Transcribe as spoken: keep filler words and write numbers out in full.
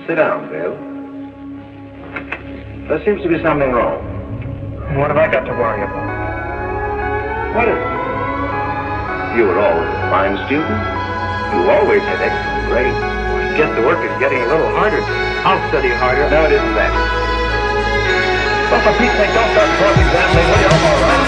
Sit down, Bill. There seems to be something wrong. What have I got to worry about? What is it? You were always a fine student. You always had excellent grades. I guess the work is getting a little harder. I'll study harder. No, it isn't that. Well, for Pete's sake, don't start cross-examining, will you? All right.